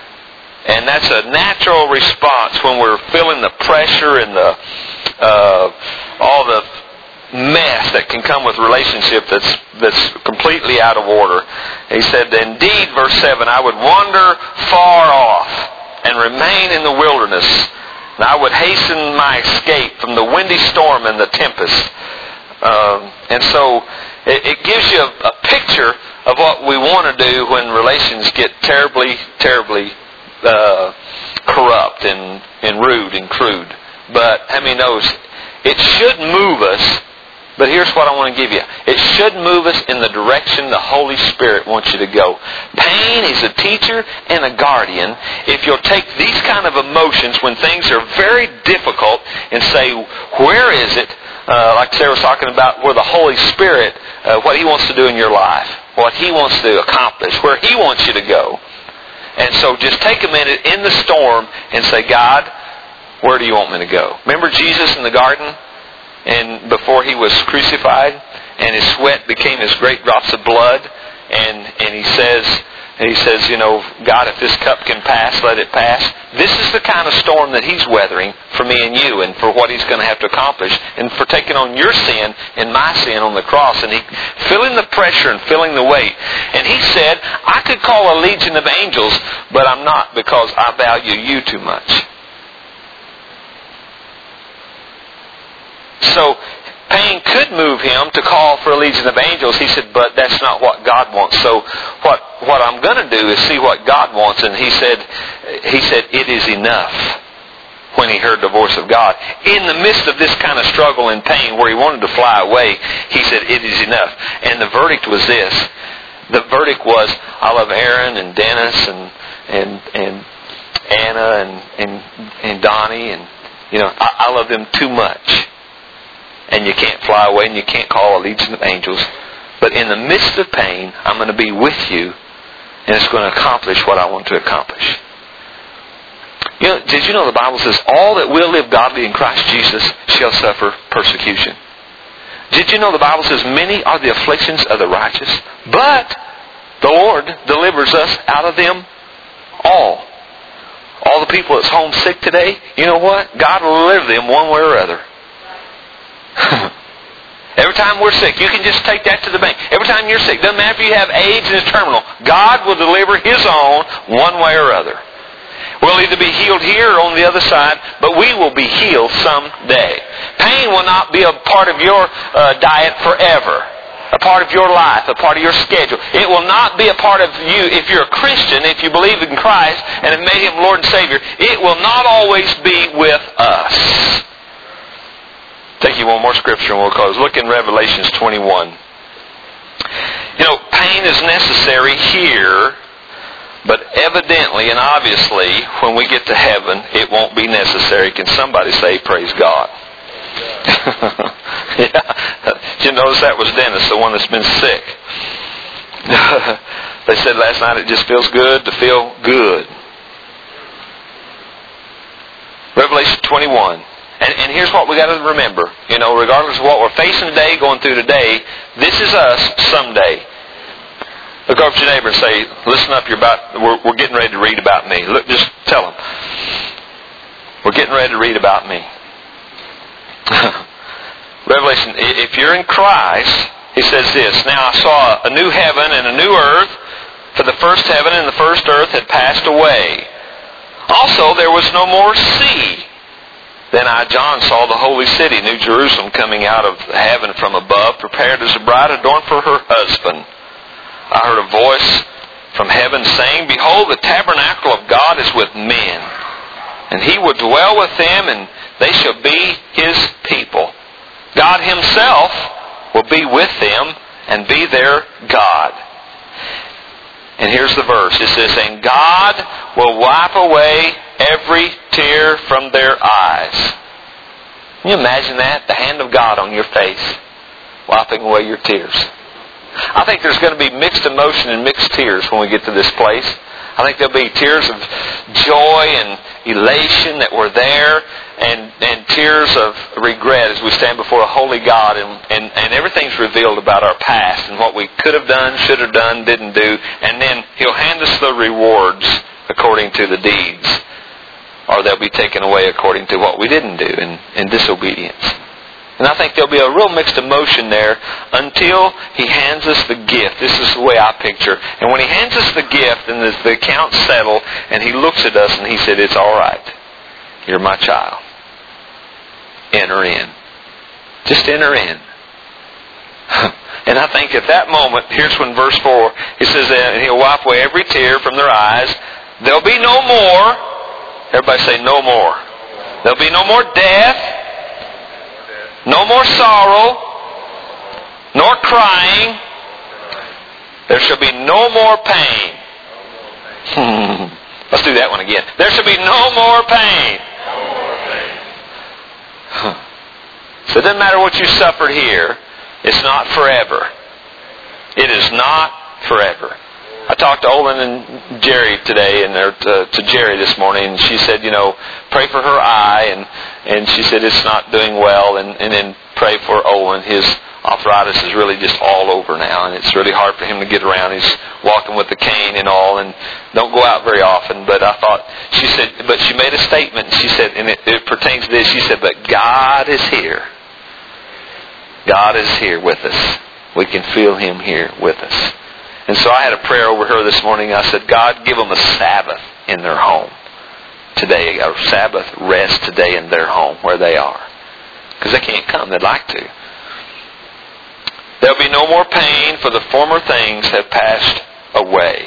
And that's a natural response when we're feeling the pressure and the uh, all the mess that can come with relationship that's that's completely out of order. He said, "Indeed," verse seven, "I would wander far off and remain in the wilderness, and I would hasten my escape from the windy storm and the tempest." Um, and so it, it gives you a, a picture of what we want to do when relations get terribly, terribly uh, corrupt and, and rude and crude. But how many knows it should move us? But here's what I want to give you. It should move us in the direction the Holy Spirit wants you to go. Pain is a teacher and a guardian. If you'll take these kind of emotions when things are very difficult and say, where is it? Uh, like Sarah was talking about, where the Holy Spirit, uh, what He wants to do in your life, what He wants to accomplish, where He wants you to go. And so just take a minute in the storm and say, "God, where do you want me to go?" Remember Jesus in the garden, and before He was crucified, and His sweat became as great drops of blood, and and He says, He says, you know, "God, if this cup can pass, let it pass." This is the kind of storm that He's weathering for me and you, and for what He's going to have to accomplish, and for taking on your sin and my sin on the cross, and He feeling the pressure and feeling the weight. And He said, "I could call a legion of angels, but I'm not, because I value you too much." So pain could move Him to call for a legion of angels. He said, but that's not what God wants. So what what I'm going to do is see what God wants. And He said, He said, "It is enough." When He heard the voice of God, in the midst of this kind of struggle and pain, where He wanted to fly away, He said, "It is enough." And the verdict was this. The verdict was, I love Aaron and Dennis and and and Anna and and, and Donnie, and you know, I, I love them too much. And you can't fly away, and you can't call a legion of angels. But in the midst of pain, I'm going to be with you, and it's going to accomplish what I want to accomplish. You know, did you know the Bible says, all that will live godly in Christ Jesus shall suffer persecution? Did you know the Bible says, many are the afflictions of the righteous, but the Lord delivers us out of them all. All the people that's homesick today, you know what? God will deliver them one way or other. Every time we're sick, you can just take that to the bank. Every time you're sick, doesn't matter if you have AIDS and it's terminal, God will deliver His own one way or other. We'll either be healed here or on the other side, but we will be healed someday. Pain will not be a part of your uh, diet forever, a part of your life, a part of your schedule. It will not be a part of you if you're a Christian, if you believe in Christ and have made Him Lord and Savior. It will not always be with us. Take you one more scripture and we'll close. Look in Revelations twenty-one. You know, pain is necessary here, but evidently and obviously, when we get to heaven, it won't be necessary. Can somebody say, praise God? Yeah. You notice that was Dennis, the one that's been sick. They said last night it just feels good to feel good. Revelation twenty-one. And, and here's what we got to remember. You know, regardless of what we're facing today, going through today, this is us someday. Look over to your neighbor and say, listen up, you're about, we're, we're getting ready to read about me. Look, just tell them. We're getting ready to read about me. Revelation, if you're in Christ, he says this, "Now I saw a new heaven and a new earth, for the first heaven and the first earth had passed away. Also there was no more sea. Then I, John, saw the holy city, New Jerusalem, coming out of heaven from above, prepared as a bride adorned for her husband. I heard a voice from heaven, saying, Behold, the tabernacle of God is with men, and He will dwell with them, and they shall be His people. God Himself will be with them and be their God. And here's the verse. It says, And God will wipe away every tear from their eyes. Can you imagine that? The hand of God on your face, wiping away your tears. I think there's going to be mixed emotion and mixed tears when we get to this place. I think there'll be tears of joy and elation that we're there, and, and tears of regret as we stand before a holy God, and, and, and everything's revealed about our past and what we could have done, should have done, didn't do, and then He'll hand us the rewards according to the deeds, or they'll be taken away according to what we didn't do in, in disobedience. And I think there'll be a real mixed emotion there until He hands us the gift. This is the way I picture. And when He hands us the gift and the account's settled, and He looks at us and He said, It's all right. You're my child. Enter in. Just enter in. And I think at that moment, here's when verse four, it says, and He'll wipe away every tear from their eyes. There'll be no more. Everybody say, no more. There'll be no more death. No more sorrow, nor crying. There shall be no more pain. Let's do that one again. There shall be no more pain. So it doesn't matter what you suffered here. It's not forever. It is not forever. I talked to Olin and Jerry today, and to, to Jerry this morning, and she said, you know, pray for her eye, and, and she said it's not doing well, and, and then pray for Olin. His arthritis is really just all over now, and it's really hard for him to get around. He's walking with the cane and all, and don't go out very often. But I thought, she said, but she made a statement, and she said, and it, it pertains to this, she said, but God is here. God is here with us. We can feel Him here with us. And so I had a prayer over her this morning. I said, God, give them a Sabbath in their home today, a Sabbath rest today in their home where they are. Because they can't come. They'd like to. There'll be no more pain, for the former things have passed away.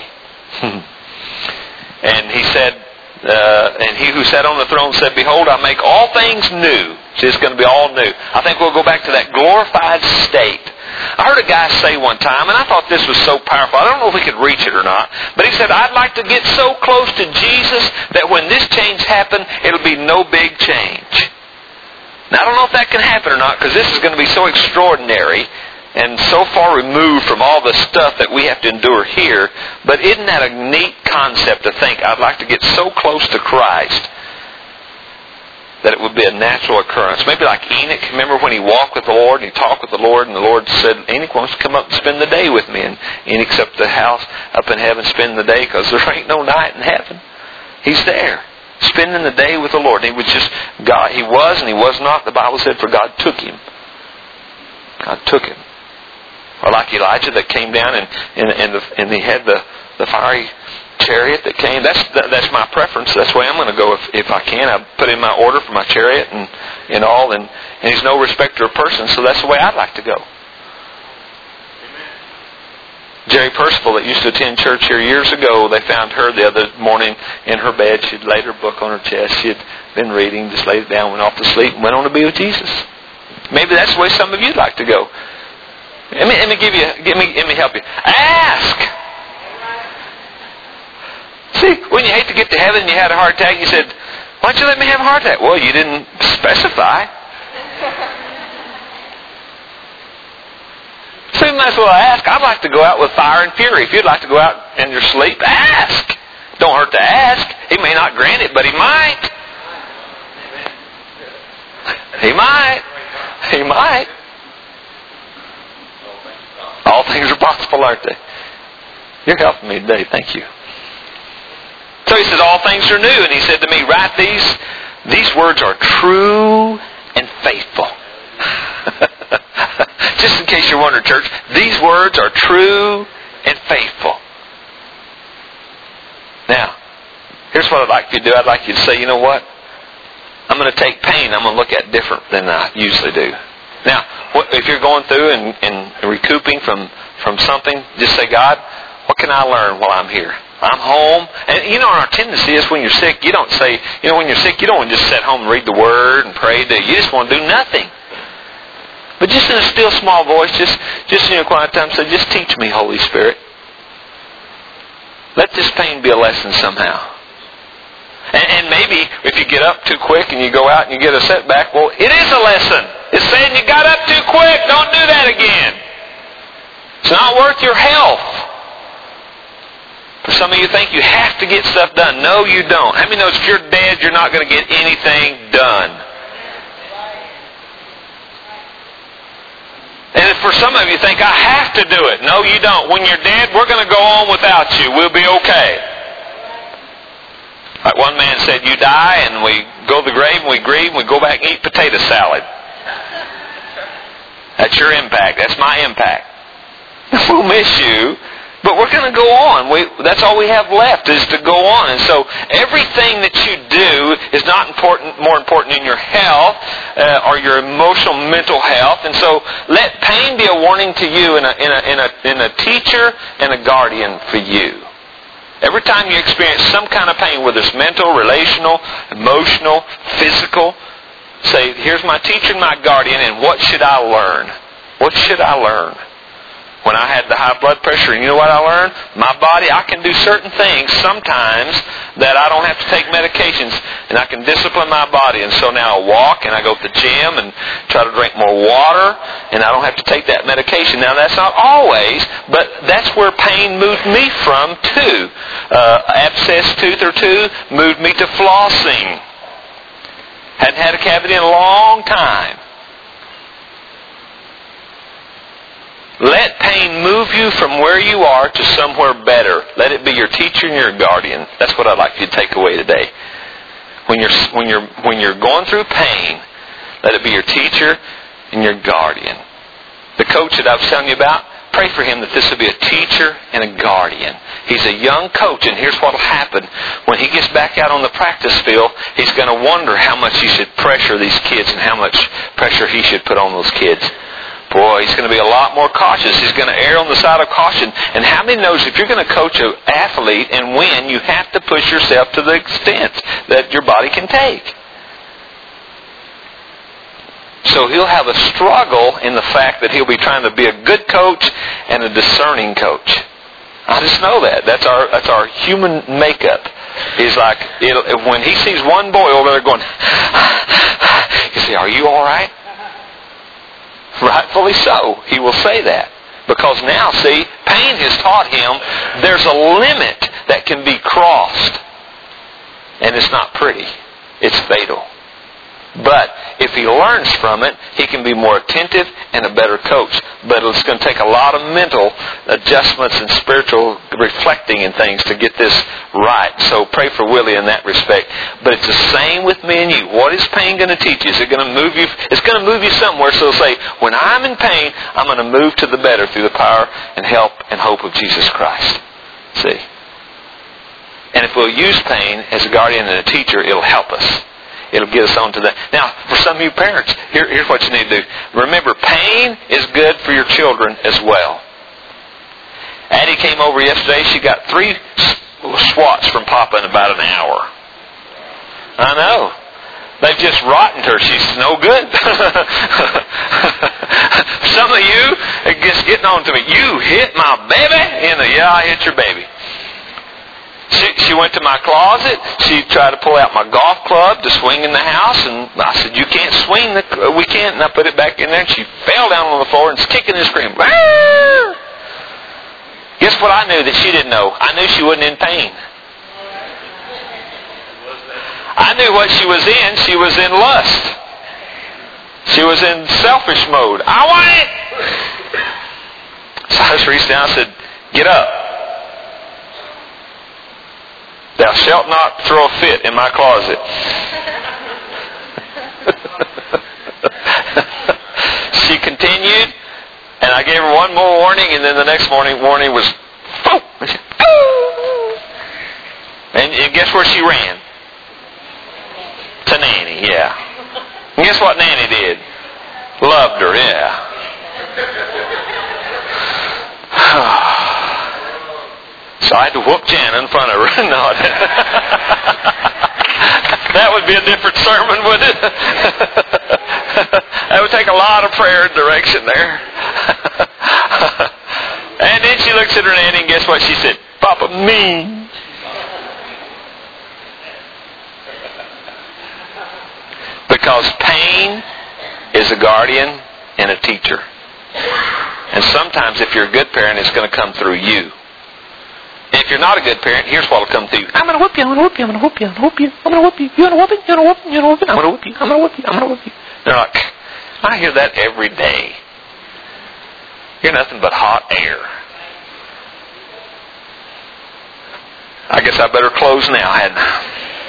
And He said, uh, and He who sat on the throne said, Behold, I make all things new. See, it's going to be all new. I think we'll go back to that glorified state. I heard a guy say one time, and I thought this was so powerful. I don't know if we could reach it or not, but he said, I'd like to get so close to Jesus that when this change happens, it'll be no big change. Now, I don't know if that can happen or not, because this is going to be so extraordinary and so far removed from all the stuff that we have to endure here. But isn't that a neat concept to think, I'd like to get so close to Christ that it would be a natural occurrence. Maybe like Enoch. Remember when he walked with the Lord and he talked with the Lord, and the Lord said, Enoch wants to come up and spend the day with me. And Enoch's up at the house up in heaven spending the day, because there ain't no night in heaven. He's there spending the day with the Lord. And he was just God. He was and he was not. The Bible said, for God took him. God took him. Or like Elijah that came down and, and, and, the, and he had the, the fiery chariot that came. That's that's my preference. That's the way I'm going to go if, if I can. I put in my order for my chariot and, and all, and, and He's no respecter of persons, so that's the way I'd like to go. Jerry Percival, that used to attend church here years ago, they found her the other morning in her bed. She'd laid her book on her chest. She had been reading, just laid it down, went off to sleep, and went on to be with Jesus. Maybe that's the way some of you'd like to go. Let me, let me give you, let me, let me help you. Ask! See, when you hate to get to heaven and you had a heart attack, you said, why don't you let me have a heart attack? Well, you didn't specify. So you might as well ask. I'd like to go out with fire and fury. If you'd like to go out in your sleep, ask. Don't hurt to ask. He may not grant it, but He might. He might. He might. All things are possible, aren't they? You're helping me today. Thank you. So He says, all things are new. And He said to me, write these. These words are true and faithful. Just in case you're wondering, church, these words are true and faithful. Now, here's what I'd like you to do. I'd like you to say, you know what? I'm going to take pain. I'm going to look at different than I usually do. Now, if you're going through and, and recouping from, from something, just say, God, what What can I learn while I'm here? I'm home. And you know, our tendency is when you're sick, you don't say, you know, when you're sick, you don't want to just sit home and read the Word and pray. You just want to do nothing. But just in a still small voice, just, just in a quiet time, say, just teach me, Holy Spirit. Let this pain be a lesson somehow. And, and maybe if you get up too quick and you go out and you get a setback, well, it is a lesson. It's saying you got up too quick. Don't do that again. It's not worth your health. For some of you think you have to get stuff done. No, you don't. How many knows if you're dead, you're not going to get anything done? And for some of you think, I have to do it. No, you don't. When you're dead, we're going to go on without you. We'll be okay. Like one man said, you die and we go to the grave and we grieve and we go back and eat potato salad. That's your impact. That's my impact. We'll miss you, but we're going to go on. We, that's all we have left is to go on. And so everything that you do is not important, more important in your health uh, or your emotional, mental health. And so let pain be a warning to you and a, and a, and a, and a teacher and a guardian for you. Every time you experience some kind of pain, whether it's mental, relational, emotional, physical, say, here's my teacher and my guardian, and what should I learn? What should I learn? When I had the high blood pressure, and you know what I learned? My body, I can do certain things sometimes that I don't have to take medications, and I can discipline my body. And so now I walk, and I go to the gym, and try to drink more water, and I don't have to take that medication. Now that's not always, but that's where pain moved me from too. Uh, abscess tooth or two moved me to flossing. Hadn't had a cavity in a long time. Let pain move you from where you are to somewhere better. Let it be your teacher and your guardian. That's what I'd like you to take away today. When you're when you're when you're going through pain, let it be your teacher and your guardian. The coach that I was telling you about, pray for him that this will be a teacher and a guardian. He's a young coach, and here's what will happen. When he gets back out on the practice field, he's going to wonder how much he should pressure these kids and how much pressure he should put on those kids. Boy, he's going to be a lot more cautious. He's going to err on the side of caution. And how many knows if you're going to coach an athlete and win, you have to push yourself to the extent that your body can take. So he'll have a struggle in the fact that he'll be trying to be a good coach and a discerning coach. I just know that. That's our that's our human makeup. He's like, it'll, when he sees one boy over there going, you say, are you all right? Rightfully so. He will say that. Because now, see, pain has taught him there's a limit that can be crossed. And it's not pretty. It's fatal. But if he learns from it, he can be more attentive and a better coach. But it's going to take a lot of mental adjustments and spiritual reflecting and things to get this right. So pray for Willie in that respect. But it's the same with me and you. What is pain going to teach you? Is it going to move you? It's going to move you somewhere. So say, when I'm in pain, I'm going to move to the better through the power and help and hope of Jesus Christ. See? And if we'll use pain as a guardian and a teacher, it'll help us. It'll get us on to that. Now, for some of you parents, here, here's what you need to do. Remember, pain is good for your children as well. Addie came over yesterday. She got three swats from Papa in about an hour. I know. They've just rotted her. She's no good. Some of you are just getting on to me. You hit my baby? In the, yeah, I hit your baby. She, she went to my closet. She tried to pull out my golf club to swing in the house, and I said, "You can't swing. The, we can't." And I put it back in there, and she fell down on the floor and was kicking and screaming. Arr! Guess what I knew that she didn't know? I knew she wasn't in pain. I knew what she was in. She was in lust. She was in selfish mode. I want it. So I just reached down and said, "Get up. Thou shalt not throw a fit in my closet." She continued, and I gave her one more warning, and then the next morning warning was, "Poof!" And, and guess where she ran? To Nanny, yeah. And guess what Nanny did? Loved her, yeah. So I had to whoop Jan in front of her. No, that would be a different sermon, wouldn't it? That would take a lot of prayer and direction there. And then she looks at her nanny, and guess what she said? Papa, me. Because pain is a guardian and a teacher. And sometimes if you're a good parent, it's going to come through you. And if you're not a good parent, here's what will come through you. I'm going to whoop you, I'm going to whoop you, I'm going to whoop you, I'm going to whoop you, I'm going to whoop you. You want to whoop it? You want to whoop it? You want to whoop it? I'm going to whoop you, I'm going to whoop you, I'm going to whoop you. They're like, I hear that every day. You're nothing but hot air. I guess I better close now, hadn't I?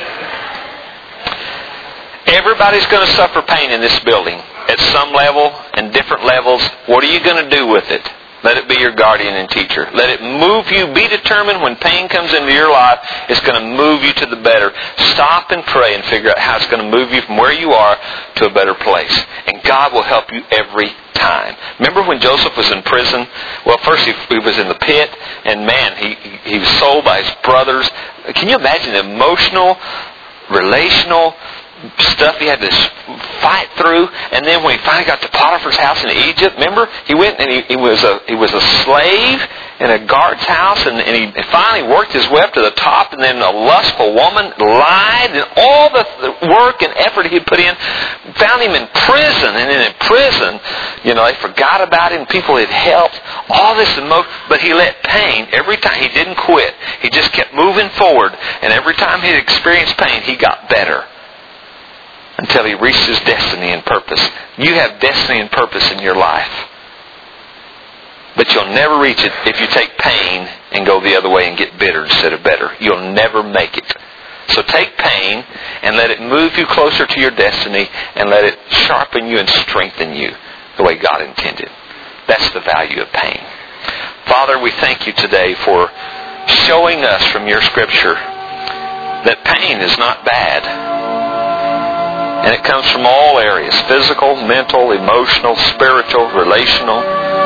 Everybody's going to suffer pain in this building at some level and different levels. What are you going to do with it? Let it be your guardian and teacher. Let it move you. Be determined when pain comes into your life, it's going to move you to the better. Stop and pray and figure out how it's going to move you from where you are to a better place. And God will help you every time. Remember when Joseph was in prison? Well, first he, he was in the pit, and man, he, he was sold by his brothers. Can you imagine the emotional, relational stuff he had to fight through? And then when he finally got to Potiphar's house in Egypt, remember, he went and he, he was a he was a slave in a guard's house, and, and he finally worked his way up to the top, and then a lustful woman lied, and all the, the work and effort he put in found him in prison. And then in prison, you know, they forgot about him, people had helped, all this emotion, but he let pain, every time, he didn't quit, he just kept moving forward, and every time he experienced pain, he got better. Until he reached his destiny and purpose. You have destiny and purpose in your life. But you'll never reach it if you take pain and go the other way and get bitter instead of better. You'll never make it. So take pain and let it move you closer to your destiny, and let it sharpen you and strengthen you the way God intended. That's the value of pain. Father, we thank you today for showing us from your Scripture that pain is not bad. And it comes from all areas, physical, mental, emotional, spiritual, relational.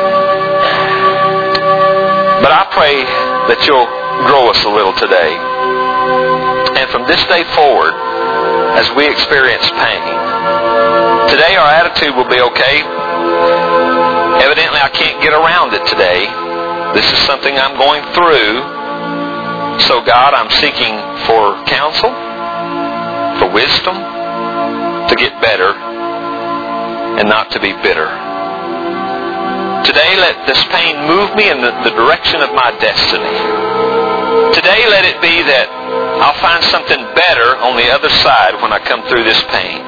But I pray that you'll grow us a little today. And from this day forward, as we experience pain, today our attitude will be okay. Evidently I can't get around it today. This is something I'm going through. So God, I'm seeking for counsel, for wisdom, to get better and not to be bitter. Today let this pain move me in the, the direction of my destiny. Today let it be that I'll find something better on the other side when I come through this pain.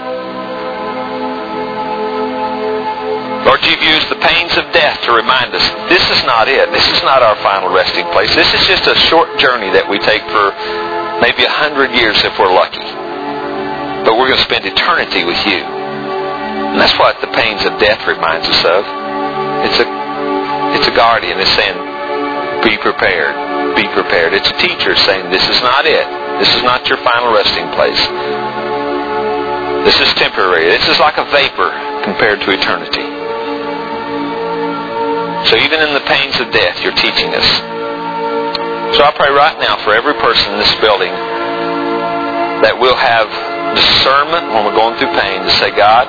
Lord, you've used the pains of death to remind us this is not it. This is not our final resting place. This is just a short journey that we take for maybe a hundred years if we're lucky. But we're going to spend eternity with you. And that's what the pains of death reminds us of. It's a it's a guardian. It's saying, be prepared. Be prepared. It's a teacher saying, this is not it. This is not your final resting place. This is temporary. This is like a vapor compared to eternity. So even in the pains of death, you're teaching us. So I pray right now for every person in this building that we'll have discernment when we're going through pain to say, God,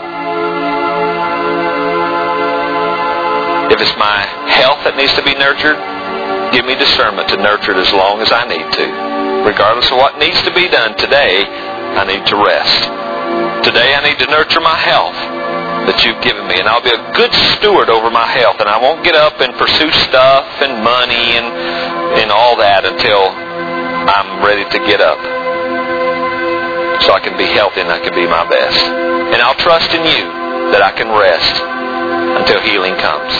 if it's my health that needs to be nurtured, give me discernment to nurture it as long as I need to. Regardless of what needs to be done today, I need to rest. Today I need to nurture my health that you've given me, and I'll be a good steward over my health, and I won't get up and pursue stuff and money and, and all that until I'm ready to get up. So I can be healthy and I can be my best. And I'll trust in you that I can rest until healing comes.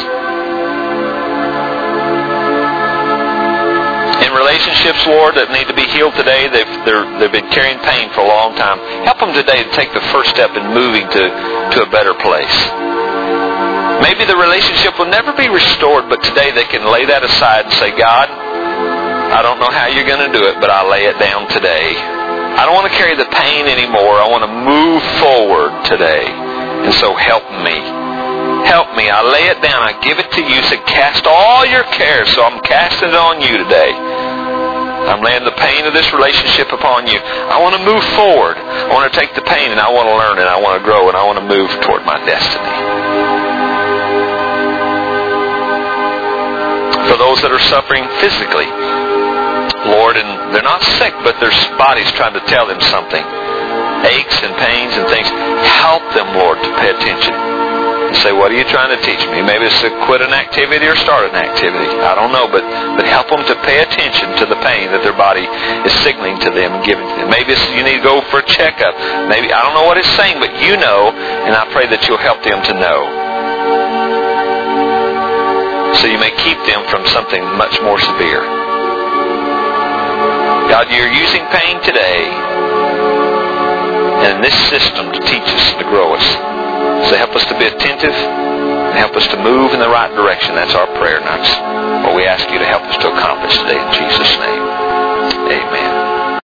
In relationships, Lord, that need to be healed today, they've, they're, they've been carrying pain for a long time. Help them today to take the first step in moving to, to a better place. Maybe the relationship will never be restored, but today they can lay that aside and say, God, I don't know how you're going to do it, but I lay it down today. I don't want to carry the pain anymore. I want to move forward today. And so help me. Help me. I lay it down. I give it to you. You said, cast all your cares. So I'm casting it on you today. I'm laying the pain of this relationship upon you. I want to move forward. I want to take the pain and I want to learn and I want to grow and I want to move toward my destiny. For those that are suffering physically, Lord, and they're not sick, but their body's trying to tell them something. Aches and pains and things. Help them, Lord, to pay attention. Say, what are you trying to teach me? Maybe it's to quit an activity or start an activity. I don't know, but, but help them to pay attention to the pain that their body is signaling to them and giving to them. Maybe it's, you need to go for a checkup. Maybe, I don't know what it's saying, but you know, and I pray that you'll help them to know. So you may keep them from something much more severe. God, you're using pain today and in this system to teach us and to grow us. So help us to be attentive and help us to move in the right direction. That's our prayer. And that's what we ask you to help us to accomplish today in Jesus' name. Amen.